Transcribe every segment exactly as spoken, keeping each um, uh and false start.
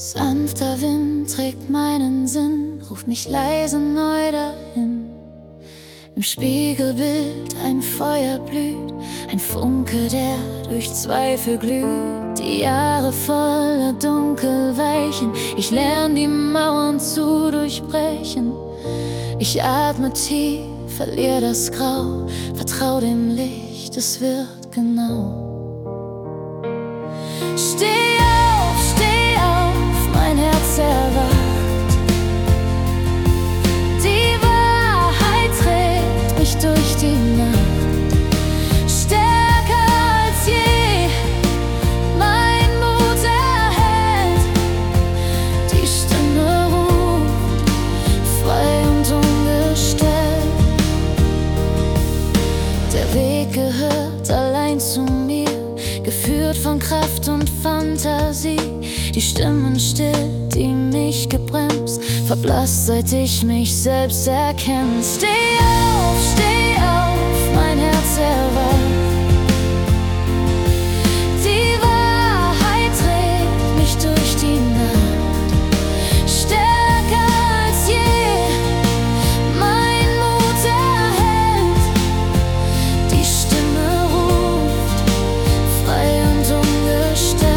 Sanfter Wind trägt meinen Sinn, ruft mich leise neu dahin. Im Spiegelbild ein Feuer blüht, ein Funke, der durch Zweifel glüht. Die Jahre voller Dunkel weichen, ich lerne die Mauern zu durchbrechen. Ich atme tief, verliere das Grau, vertrau dem Licht, es wird genau. Steh auf, steh auf, mein Herz erwacht. Die Wahrheit trägt mich durch die Nacht. Stärker als je, mein Mut erhält. Die Stimme ruft, frei und ungestellt. Der Weg gehört allein zu mir, geführt von Kraft und Fantasie. Die Stimmen still, die mich gebremst, verblasst, seit ich mich selbst erkenn. Steh auf, steh auf, mein Herz erwacht. Die Wahrheit trägt mich durch die Nacht. Stärker als je, mein Mut erhält. Die Stimme ruft, frei und ungestellt.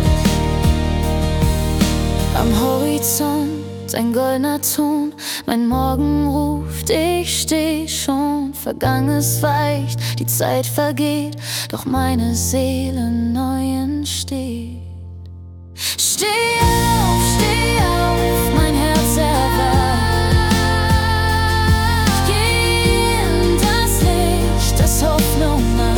Am Horizont ein goldener Ton, mein Morgen ruft, ich steh schon. Vergangenes weicht, die Zeit vergeht, doch meine Seele neu entsteht. Steh auf, steh auf, mein Herz erwacht. Geh in das Licht, das Hoffnung macht.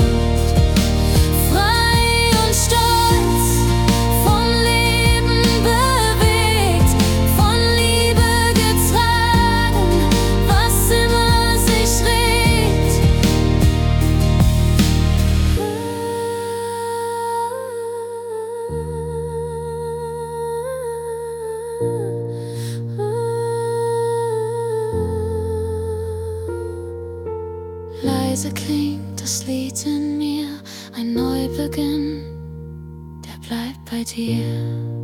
Frei und stolz, vom Leben bewegt, von Liebe getragen, was immer sich regt. Leise klingt das Lied in mir, ein Neubeginn, der bleibt bei dir.